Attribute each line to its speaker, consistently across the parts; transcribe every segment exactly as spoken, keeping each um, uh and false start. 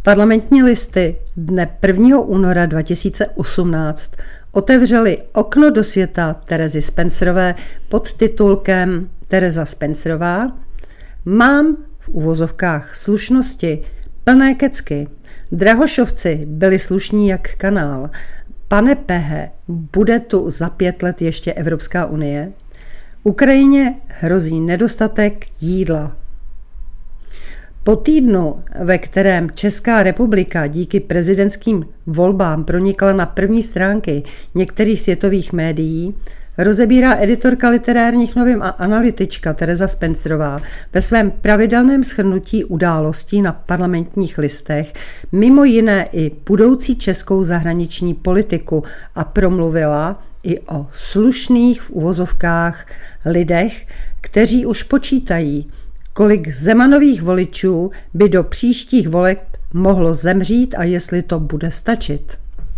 Speaker 1: Parlamentní listy dne prvního února dva tisíce osmnáct otevřely okno do světa Terezy Spencerové pod titulkem Tereza Spencerová: Mám v uvozovkách slušnosti plné kecky. Drahošovci byli slušní jak kanál. Pane Pehe, bude tu za pět let ještě Evropská unie? Ukrajině hrozí nedostatek jídla. Po týdnu, ve kterém Česká republika díky prezidentským volbám pronikla na první stránky některých světových médií, rozebírá editorka literárních novin a analytička Tereza Spencerová ve svém pravidelném shrnutí událostí na Parlamentních listech mimo jiné i budoucí českou zahraniční politiku a promluvila i o slušných v uvozovkách lidech, kteří už počítají, kolik Zemanových voličů by do příštích voleb mohlo zemřít a jestli to bude stačit.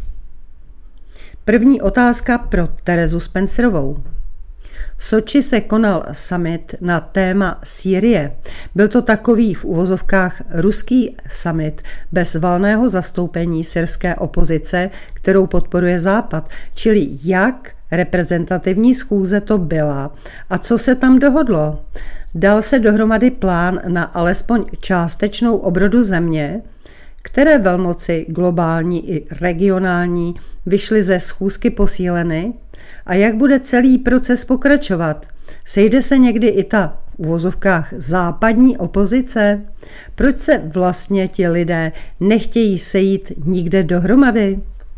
Speaker 1: První otázka pro Terezu Spencerovou. V Soči se konal summit na téma Sýrie. Byl to takový v uvozovkách ruský summit bez valného zastoupení syrské opozice, kterou podporuje Západ, čili jak reprezentativní schůze to byla a co se tam dohodlo. Dal se dohromady plán na alespoň částečnou obrodu země, které velmoci globální i regionální vyšly ze schůzky posíleny, a jak bude celý proces pokračovat. Sejde se někdy i ta v uvozovkách západní opozice? Proč se vlastně ti lidé nechtějí sejít nikde dohromady?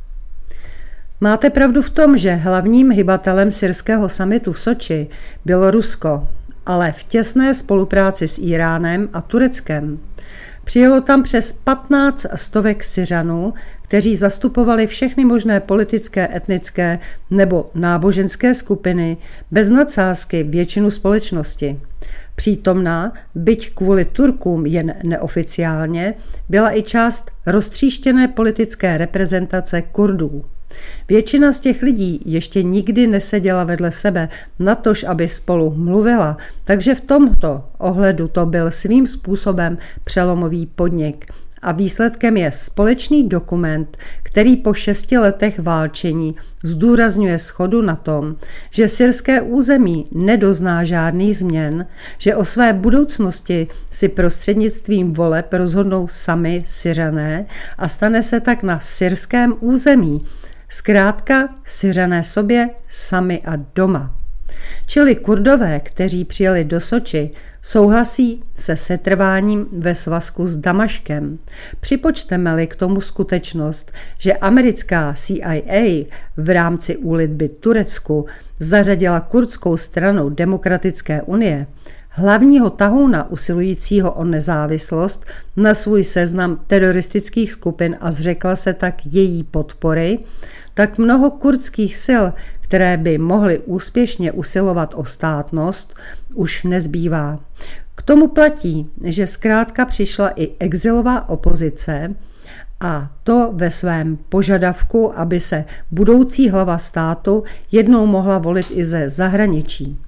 Speaker 1: Máte pravdu v tom, že hlavním hybatelem syrského summitu v Soči bylo Rusko, ale v těsné spolupráci s Íránem a Tureckem. Přijelo tam přes patnáct stovek Syřanů, kteří zastupovali všechny možné politické, etnické nebo náboženské skupiny, bez nadsázky většinu společnosti. Přítomná, byť kvůli Turkům jen neoficiálně, byla i část roztříštěné politické reprezentace Kurdů. Většina z těch lidí ještě nikdy neseděla vedle sebe, natož aby spolu mluvila, takže v tomto ohledu to byl svým způsobem přelomový podnik. A výsledkem je společný dokument, který po šesti letech válčení zdůrazňuje shodu na tom, že syrské území nedozná žádných změn, že o své budoucnosti si prostřednictvím voleb rozhodnou sami Syřané a stane se tak na syrském území. Zkrátka Syřané sobě sami a doma. Čili Kurdové, kteří přijeli do Soči, souhlasí se setrváním ve svazku s Damaškem. Připočteme-li k tomu skutečnost, že americká C I A v rámci úlitby Turecku zařadila kurdskou stranu Demokratické unie, hlavního tahouna usilujícího o nezávislost, na svůj seznam teroristických skupin a zřekla se tak její podpory, tak mnoho kurdských sil, které by mohly úspěšně usilovat o státnost, už nezbývá. K tomu platí, že zkrátka přišla i exilová opozice, a to ve svém požadavku, aby se budoucí hlava státu jednou mohla volit i ze zahraničí.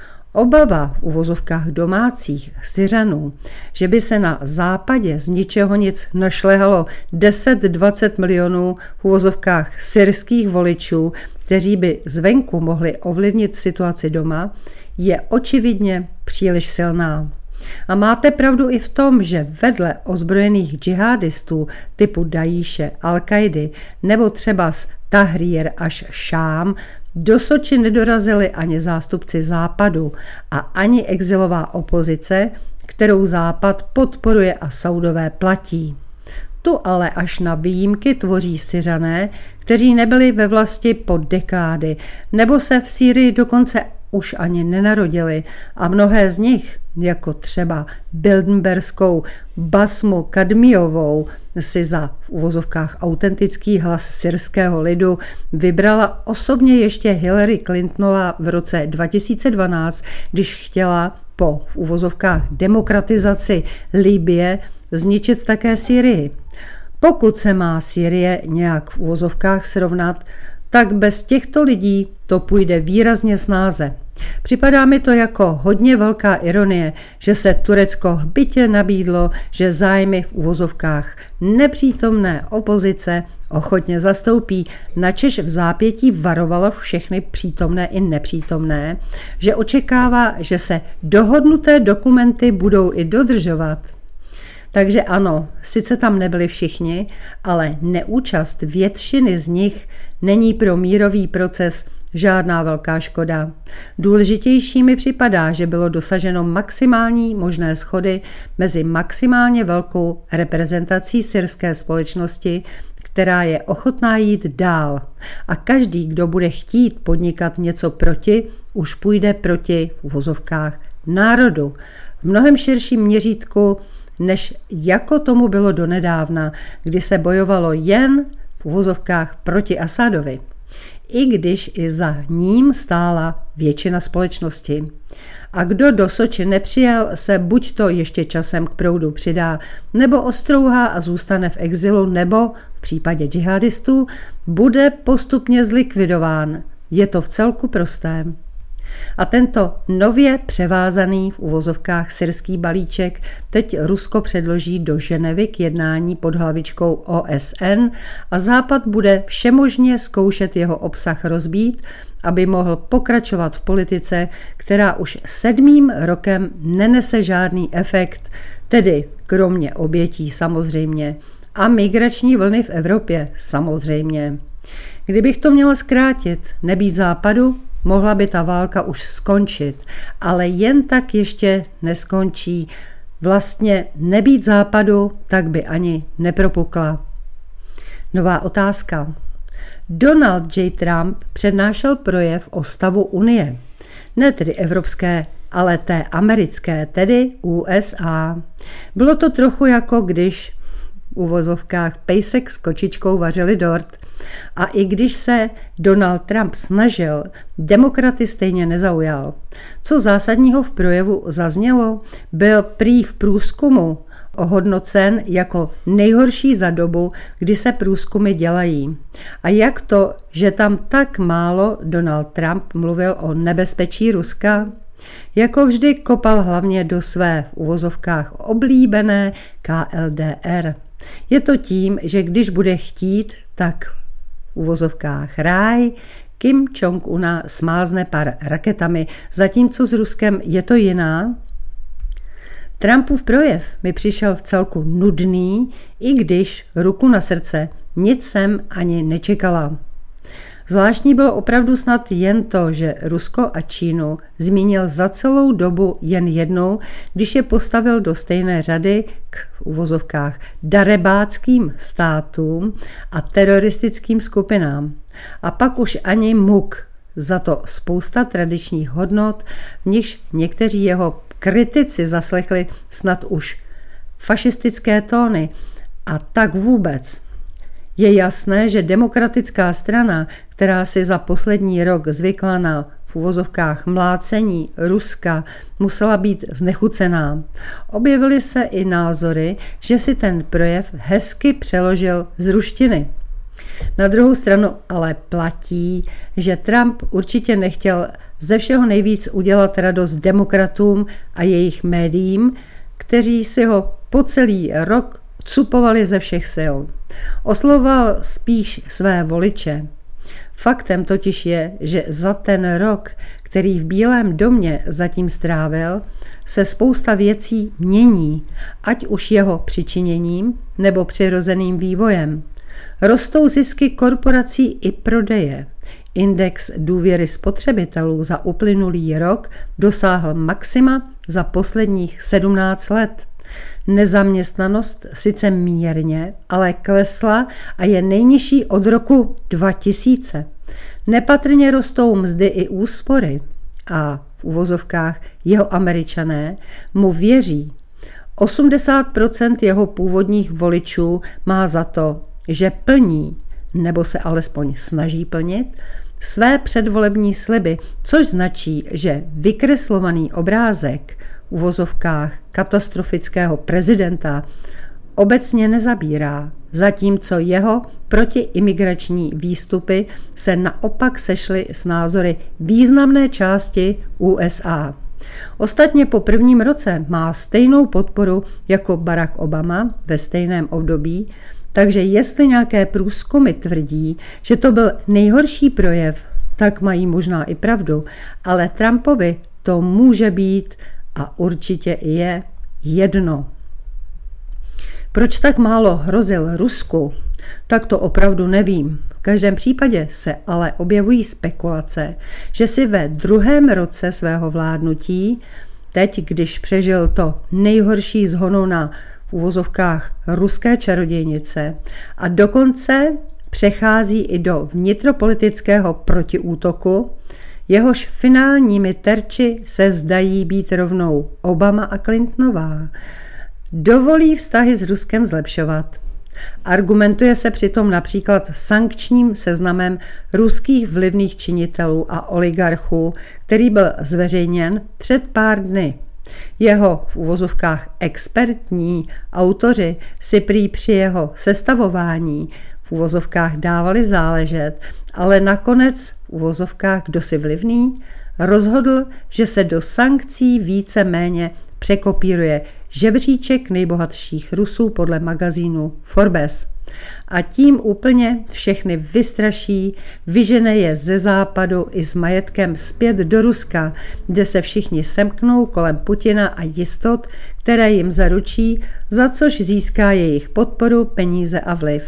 Speaker 1: Obava v uvozovkách domácích Syřanů, že by se na západě z ničeho nic našlehalo deset dvacet milionů v uvozovkách syrských voličů, kteří by zvenku mohli ovlivnit situaci doma, je očividně příliš silná. A máte pravdu i v tom, že vedle ozbrojených džihadistů typu Dajíše, Al-Kaidy nebo třeba z Tahrir až Šám do Soči nedorazili ani zástupci Západu a ani exilová opozice, kterou Západ podporuje a Saudové platí. Tu ale až na výjimky tvoří Syřané, kteří nebyli ve vlasti po dekády, nebo se v Sýrii dokonce už ani nenarodili a mnohé z nich, jako třeba bildenberskou Basmu Kadmijovou, si za v uvozovkách autentický hlas syrského lidu vybrala osobně ještě Hillary Clintonová v roce dva tisíce dvanáct, když chtěla po v uvozovkách demokratizaci Libye zničit také Sýrii. Pokud se má Sýrie nějak v uvozovkách srovnat, tak bez těchto lidí to půjde výrazně snáze. Připadá mi to jako hodně velká ironie, že se Turecko hbitě nabídlo, že zájmy v uvozovkách nepřítomné opozice ochotně zastoupí, načež v zápětí varovalo všechny přítomné i nepřítomné, že očekává, že se dohodnuté dokumenty budou i dodržovat. Takže ano, sice tam nebyli všichni, ale neúčast většiny z nich není pro mírový proces žádná velká škoda. Důležitější mi připadá, že bylo dosaženo maximální možné shody mezi maximálně velkou reprezentací syrské společnosti, která je ochotná jít dál. A každý, kdo bude chtít podnikat něco proti, už půjde proti v uvozovkách národu. V mnohem širším měřítku, než jako tomu bylo donedávna, kdy se bojovalo jen v uvozovkách proti Asadovi, i když i za ním stála většina společnosti. A kdo do Soči nepřijel, se buď to ještě časem k proudu přidá, nebo ostrouhá a zůstane v exilu, nebo v případě džihadistů bude postupně zlikvidován. Je to v celku prosté. A tento nově převázaný v uvozovkách syrský balíček teď Rusko předloží do Ženevy k jednání pod hlavičkou O S N a Západ bude všemožně zkoušet jeho obsah rozbít, aby mohl pokračovat v politice, která už sedmým rokem nenese žádný efekt, tedy kromě obětí samozřejmě, a migrační vlny v Evropě samozřejmě. Kdybych to měla zkrátit, nebýt Západu, mohla by ta válka už skončit, ale jen tak ještě neskončí. Vlastně nebýt Západu, tak by ani nepropukla. Nová otázka. Donald J. Trump přednášel projev o stavu Unie. Ne tedy evropské, ale té americké, tedy U S A. Bylo to trochu jako když v uvozovkách pejsek s kočičkou vařili dort. A i když se Donald Trump snažil, demokraty stejně nezaujal. Co zásadního v projevu zaznělo, byl prý v průzkumu ohodnocen jako nejhorší za dobu, kdy se průzkumy dělají. A jak to, že tam tak málo Donald Trump mluvil o nebezpečí Ruska? Jako vždy kopal hlavně do své v uvozovkách oblíbené K L D R. Je to tím, že když bude chtít, tak v uvozovkách ráj, Kim Jong-una smázne pár raketami, zatímco s Ruskem je to jiná. Trumpův projev mi přišel v celku nudný, i když ruku na srdce nic jsem ani nečekala. Zvláštní bylo opravdu snad jen to, že Rusko a Čínu zmínil za celou dobu jen jednou, když je postavil do stejné řady k v uvozovkách darebáckým státům a teroristickým skupinám. A pak už ani muk, za to spousta tradičních hodnot, v nichž někteří jeho kritici zaslechli snad už fašistické tóny. A tak vůbec. Je jasné, že demokratická strana, která si za poslední rok zvykla na v uvozovkách mlácení Ruska, musela být znechucená. Objevily se i názory, že si ten projev hezky přeložil z ruštiny. Na druhou stranu ale platí, že Trump určitě nechtěl ze všeho nejvíc udělat radost demokratům a jejich médiím, kteří si ho po celý rok cupovali ze všech sil. Oslovoval spíš své voliče. Faktem totiž je, že za ten rok, který v Bílém domě zatím strávil, se spousta věcí mění, ať už jeho přičiněním nebo přirozeným vývojem. Rostou zisky korporací i prodeje. Index důvěry spotřebitelů za uplynulý rok dosáhl maxima za posledních sedmnáct let. Nezaměstnanost sice mírně, ale klesla a je nejnižší od roku dva tisíce. Nepatrně rostou mzdy i úspory a v uvozovkách jeho Američané mu věří. osmdesát procent jeho původních voličů má za to, že plní, nebo se alespoň snaží plnit, své předvolební sliby, což značí, že vykreslovaný obrázek v uvozovkách katastrofického prezidenta obecně nezabírá, zatímco jeho protiimigrační výstupy se naopak sešly s názory významné části U S A. Ostatně po prvním roce má stejnou podporu jako Barack Obama ve stejném období, takže jestli nějaké průzkumy tvrdí, že to byl nejhorší projev, tak mají možná i pravdu, ale Trumpovi to může být a určitě i je jedno. Proč tak málo hrozil Rusku? Tak to opravdu nevím. V každém případě se ale objevují spekulace, že si ve druhém roce svého vládnutí, teď když přežil to nejhorší z honu na v uvozovkách ruské čarodějnice a dokonce přechází i do vnitropolitického protiútoku, jehož finálními terči se zdají být rovnou Obama a Clintonová, dovolí vztahy s Ruskem zlepšovat. Argumentuje se přitom například sankčním seznamem ruských vlivných činitelů a oligarchů, který byl zveřejněn před pár dny. Jeho v uvozovkách expertní autoři si prý při jeho sestavování v uvozovkách dávali záležet, ale nakonec v uvozovkách kdo si vlivný rozhodl, že se do sankcí více méně překopíruje žebříček nejbohatších Rusů podle magazínu Forbes. A tím úplně všechny vystraší, vyžene je ze západu i s majetkem zpět do Ruska, kde se všichni semknou kolem Putina a jistot, které jim zaručí, za což získá jejich podporu, peníze a vliv.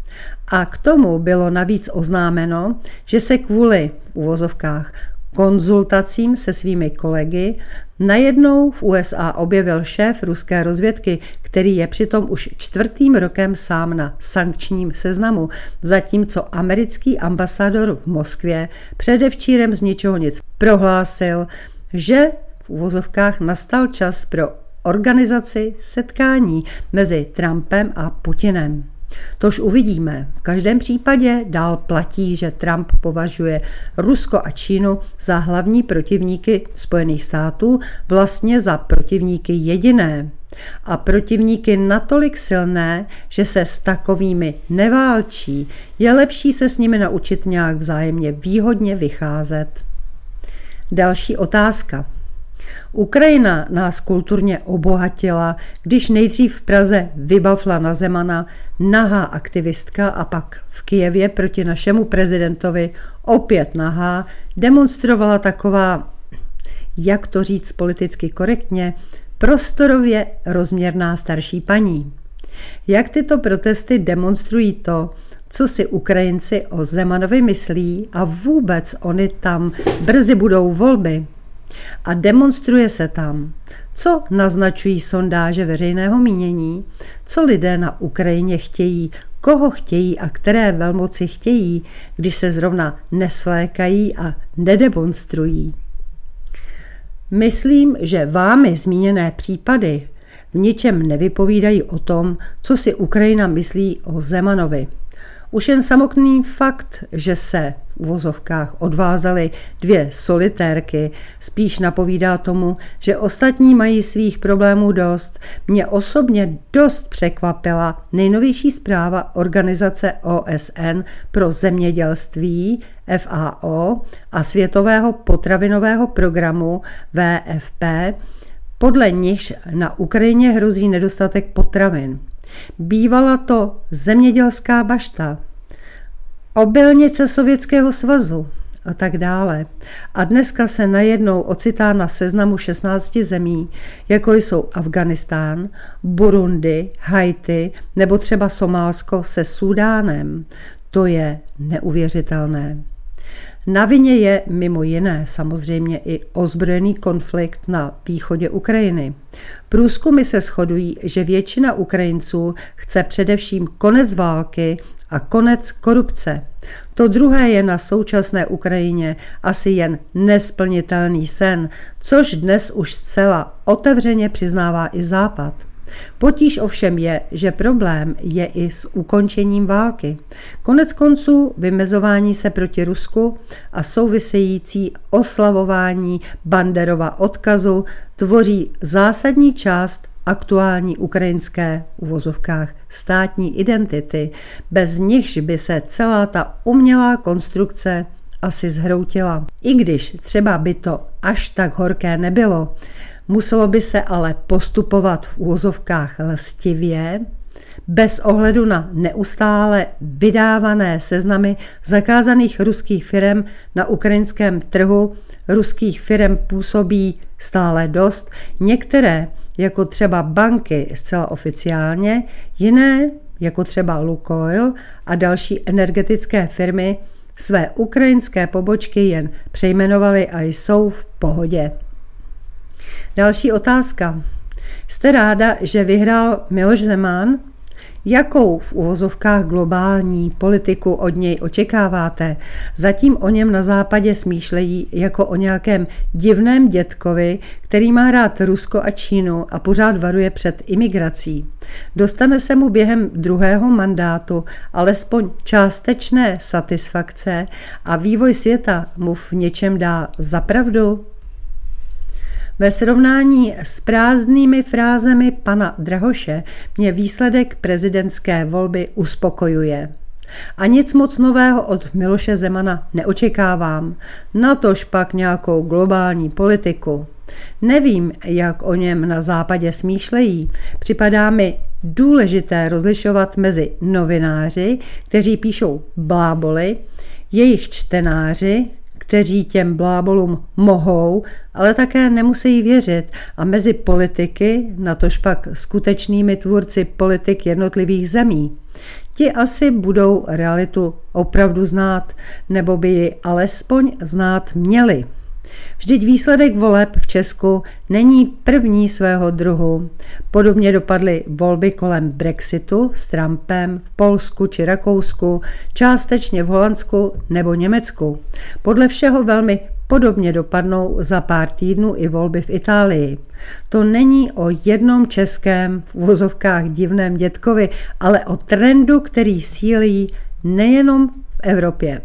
Speaker 1: A k tomu bylo navíc oznámeno, že se kvůli v uvozovkách konzultacím se svými kolegy najednou v U S A objevil šéf ruské rozvědky, který je přitom už čtvrtým rokem sám na sankčním seznamu, zatímco americký ambasador v Moskvě předevčírem z ničeho nic prohlásil, že v uvozovkách nastal čas pro organizaci setkání mezi Trumpem a Putinem. Tož uvidíme. V každém případě dál platí, že Trump považuje Rusko a Čínu za hlavní protivníky Spojených států, vlastně za protivníky jediné. A protivníky natolik silné, že se s takovými neválčí. Je lepší se s nimi naučit nějak vzájemně výhodně vycházet. Další otázka. Ukrajina nás kulturně obohatila, když nejdřív v Praze vybavla na Zemana nahá aktivistka a pak v Kyjevě proti našemu prezidentovi opět nahá demonstrovala taková, jak to říct politicky korektně, prostorově rozměrná starší paní. Jak tyto protesty demonstrují to, co si Ukrajinci o Zemanovi myslí a vůbec oni tam brzy budou volby. A demonstruje se tam, co naznačují sondáže veřejného mínění, co lidé na Ukrajině chtějí, koho chtějí a které velmoci chtějí, když se zrovna neslékají a nedemonstrují. Myslím, že vámi zmíněné případy v ničem nevypovídají o tom, co si Ukrajina myslí o Zemanovi. Už jen samotný fakt, že se v uvozovkách odvázaly dvě solitérky, spíš napovídá tomu, že ostatní mají svých problémů dost. Mě osobně dost překvapila nejnovější zpráva Organizace O S N pro zemědělství F A O a Světového potravinového programu W F P, podle nichž na Ukrajině hrozí nedostatek potravin. Bývala to zemědělská bašta, obilnice Sovětského svazu a tak dále. A dneska se najednou ocitá na seznamu šestnácti zemí, jako jsou Afghánistán, Burundi, Haiti nebo třeba Somálsko se Súdánem. To je neuvěřitelné. Na vině je mimo jiné samozřejmě i ozbrojený konflikt na východě Ukrajiny. Průzkumy se shodují, že většina Ukrajinců chce především konec války a konec korupce. To druhé je na současné Ukrajině asi jen nesplnitelný sen, což dnes už zcela otevřeně přiznává i Západ. Potíž ovšem je, že problém je i s ukončením války. Konec konců vymezování se proti Rusku a související oslavování Banderova odkazu tvoří zásadní část aktuální ukrajinské v uvozovkách státní identity, bez nichž by se celá ta umělá konstrukce asi zhroutila. I když třeba by to až tak horké nebylo, muselo by se ale postupovat v uvozovkách lstivě, bez ohledu na neustále vydávané seznamy zakázaných ruských firem na ukrajinském trhu. Ruských firem působí stále dost, některé, jako třeba banky zcela oficiálně, jiné, jako třeba Lukoil a další energetické firmy, své ukrajinské pobočky jen přejmenovaly a jsou v pohodě. Další otázka. Jste ráda, že vyhrál Miloš Zeman? Jakou v uvozovkách globální politiku od něj očekáváte? Zatím o něm na západě smýšlejí jako o nějakém divném dědkovi, který má rád Rusko a Čínu a pořád varuje před imigrací. Dostane se mu během druhého mandátu alespoň částečné satisfakce a vývoj světa mu v něčem dá za pravdu? Ve srovnání s prázdnými frázemi pana Drahoše mě výsledek prezidentské volby uspokojuje. A nic moc nového od Miloše Zemana neočekávám, natož pak nějakou globální politiku. Nevím, jak o něm na západě smýšlejí. Připadá mi důležité rozlišovat mezi novináři, kteří píšou bláboly, jejich čtenáři, kteří těm blábolům mohou, ale také nemusí věřit, a mezi politiky, natož pak skutečnými tvůrci politik jednotlivých zemí. Ti asi budou realitu opravdu znát, nebo by ji alespoň znát měli. Vždyť výsledek voleb v Česku není první svého druhu. Podobně dopadly volby kolem Brexitu s Trumpem v Polsku či Rakousku, částečně v Holandsku nebo Německu. Podle všeho velmi podobně dopadnou za pár týdnů i volby v Itálii. To není o jednom českém v uvozovkách divném dědkovi, ale o trendu, který sílí nejenom v Evropě.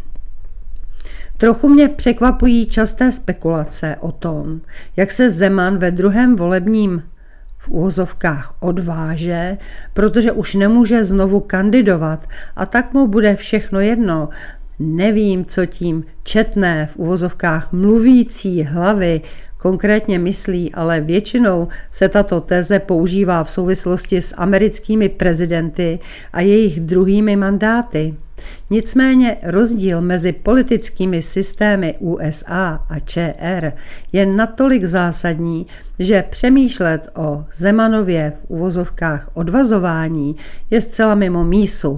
Speaker 1: Trochu mě překvapují časté spekulace o tom, jak se Zeman ve druhém volebním v uvozovkách odváže, protože už nemůže znovu kandidovat a tak mu bude všechno jedno. Nevím, co tím četné v uvozovkách mluvící hlavy konkrétně myslí, ale většinou se tato teze používá v souvislosti s americkými prezidenty a jejich druhými mandáty. Nicméně rozdíl mezi politickými systémy U S A a Č R je natolik zásadní, že přemýšlet o Zemanově v uvozovkách odvazování je zcela mimo mísu.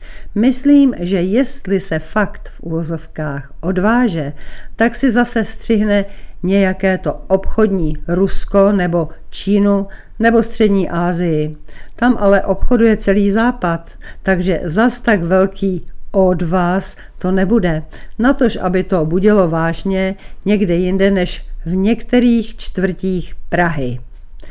Speaker 1: Myslím, že jestli se fakt v uvozovkách odváže, tak si zase střihne nějaké to obchodní Rusko nebo Čínu nebo Střední Asii. Tam ale obchoduje celý Západ, takže zas tak velký od vás to nebude. Natož, aby to budilo vážně někde jinde než v některých čtvrtích Prahy.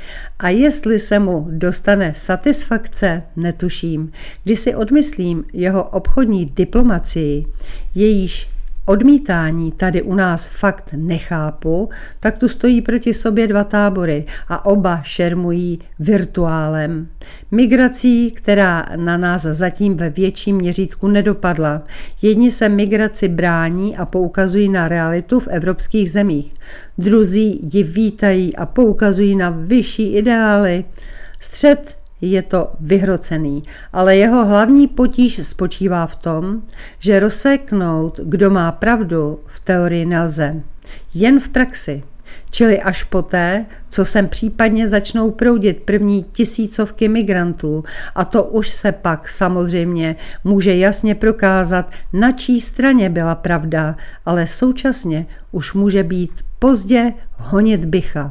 Speaker 1: A jestli se mu dostane satisfakce, netuším, když si odmyslím jeho obchodní diplomacii, jejíž odmítání tady u nás fakt nechápu, tak tu stojí proti sobě dva tábory a oba šermují virtuálem. Migrací, která na nás zatím ve větším měřítku nedopadla. Jedni se migraci brání a poukazují na realitu v evropských zemích. Druzí ji vítají a poukazují na vyšší ideály. Střed je to vyhrocený, ale jeho hlavní potíž spočívá v tom, že rozseknout, kdo má pravdu, v teorii nelze. Jen v praxi. Čili až poté, co sem případně začnou proudit první tisícovky migrantů, a to už se pak samozřejmě může jasně prokázat, na čí straně byla pravda, ale současně už může být pozdě honit bycha.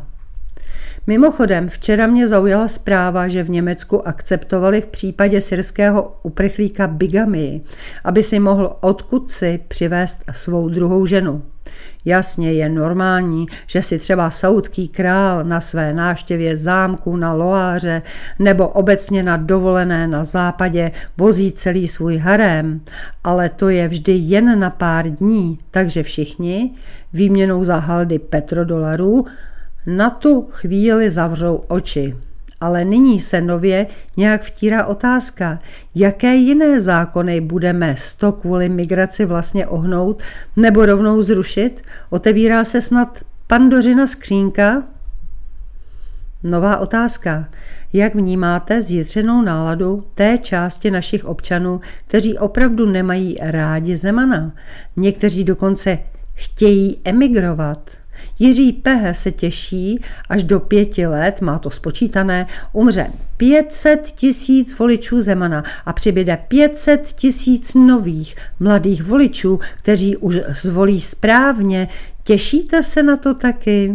Speaker 1: Mimochodem, včera mě zaujala zpráva, že v Německu akceptovali v případě syrského uprchlíka bigamii, aby si mohl odkudsi přivést svou druhou ženu. Jasně je normální, že si třeba saudský král na své návštěvě zámku na Loáře nebo obecně na dovolené na západě vozí celý svůj harém, ale to je vždy jen na pár dní, takže všichni výměnou za haldy petrodolarů na tu chvíli zavřou oči. Ale nyní se nově nějak vtírá otázka, jaké jiné zákony budeme sto kvůli migraci vlastně ohnout nebo rovnou zrušit? Otevírá se snad Pandořina skřínka? Nová otázka. Jak vnímáte zjitřenou náladu té části našich občanů, kteří opravdu nemají rádi Zemana? Někteří dokonce chtějí emigrovat. Jiří Pehe se těší, až do pěti let, má to spočítané, umře pět set tisíc voličů Zemana a přibyde pět set tisíc nových mladých voličů, kteří už zvolí správně. Těšíte se na to taky?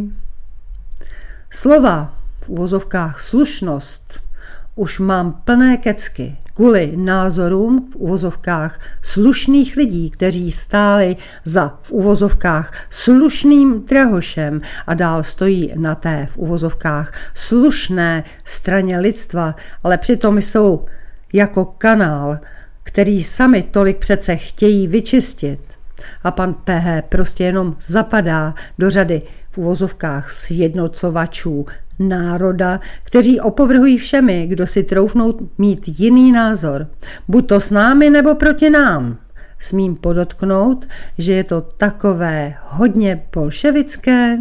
Speaker 1: Slova v uvozovkách slušnost už mám plné kecky kvůli názorům v uvozovkách slušných lidí, kteří stáli za v uvozovkách slušným Drahošem a dál stojí na té v uvozovkách slušné straně lidstva, ale přitom jsou jako kanál, který sami tolik přece chtějí vyčistit. A pan Pehe prostě jenom zapadá do řady v uvozovkách sjednocovačů národa, kteří opovrhují všemi, kdo si troufnou mít jiný názor. Buď to s námi, nebo proti nám. Smím podotknout, že je to takové hodně bolševické.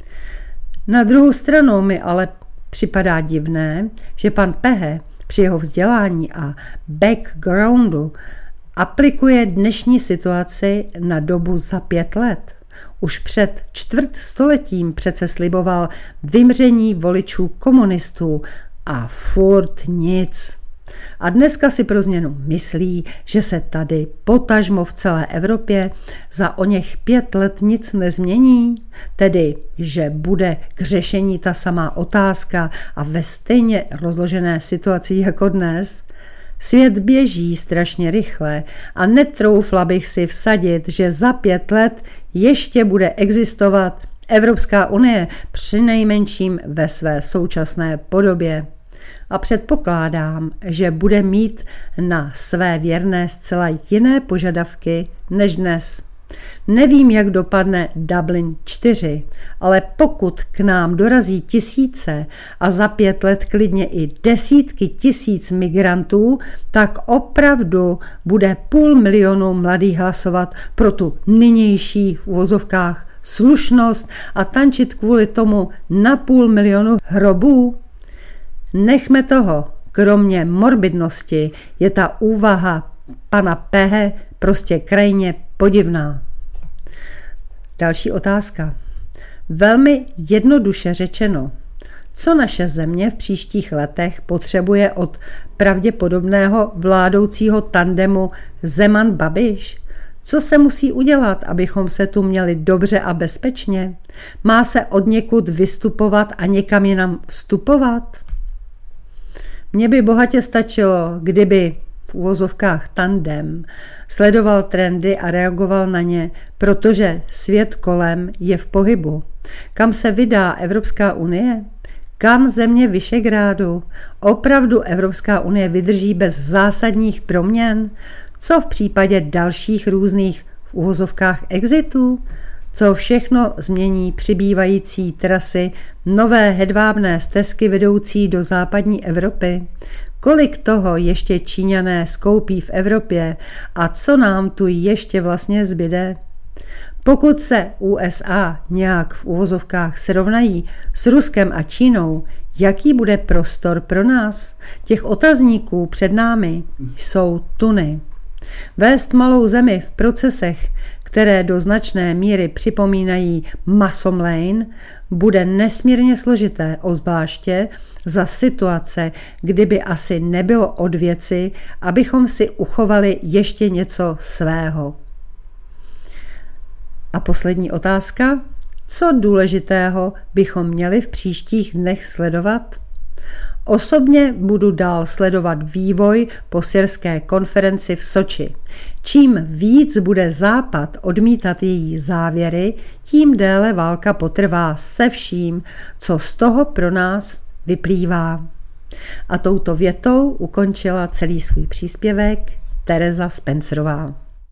Speaker 1: Na druhou stranu mi ale připadá divné, že pan Pehe při jeho vzdělání a backgroundu aplikuje dnešní situaci na dobu za pět let. Už před čtvrt stoletím přece sliboval vymření voličů komunistů a furt nic. A dneska si pro změnu myslí, že se tady potažmo v celé Evropě za oněch pět let nic nezmění, tedy že bude k řešení ta samá otázka a ve stejně rozložené situaci jako dnes. Svět běží strašně rychle a netroufla bych si vsadit, že za pět let ještě bude existovat Evropská unie, přinejmenším ve své současné podobě. A předpokládám, že bude mít na své věrné zcela jiné požadavky než dnes. Nevím, jak dopadne Dublin čtyři, ale pokud k nám dorazí tisíce a za pět let klidně i desítky tisíc migrantů, tak opravdu bude půl milionu mladých hlasovat pro tu nynější v uvozovkách slušnost a tančit kvůli tomu na půl milionu hrobů. Nechme toho, kromě morbidnosti je ta úvaha pana Pehe prostě krajně podivná. Další otázka. Velmi jednoduše řečeno, co naše země v příštích letech potřebuje od pravděpodobného vládoucího tandemu Zeman-Babiš? Co se musí udělat, abychom se tu měli dobře a bezpečně? Má se odněkud vystupovat a někam jinam vstupovat? Mně by bohatě stačilo, kdyby v uvozovkách tandem sledoval trendy a reagoval na ně, protože svět kolem je v pohybu. Kam se vydá Evropská unie? Kam země Visegrádu? Opravdu Evropská unie vydrží bez zásadních proměn? Co v případě dalších různých v uvozovkách exitů? Co všechno změní přibývající trasy, nové hedvábné stezky vedoucí do západní Evropy? Kolik toho ještě Číňané skoupí v Evropě a co nám tu ještě vlastně zbyde? Pokud se U S A nějak v uvozovkách srovnají s Ruskem a Čínou, jaký bude prostor pro nás? Těch otazníků před námi jsou tuny. Vést malou zemi v procesech, které do značné míry připomínají masomlejn, bude nesmírně složité, obzvláště za situace, kdyby asi nebylo od věci, abychom si uchovali ještě něco svého. A poslední otázka. Co důležitého bychom měli v příštích dnech sledovat? Osobně budu dál sledovat vývoj po syrské konferenci v Soči. Čím víc bude Západ odmítat její závěry, tím déle válka potrvá se vším, co z toho pro nás vyplývá. A touto větou ukončila celý svůj příspěvek Tereza Spencerová.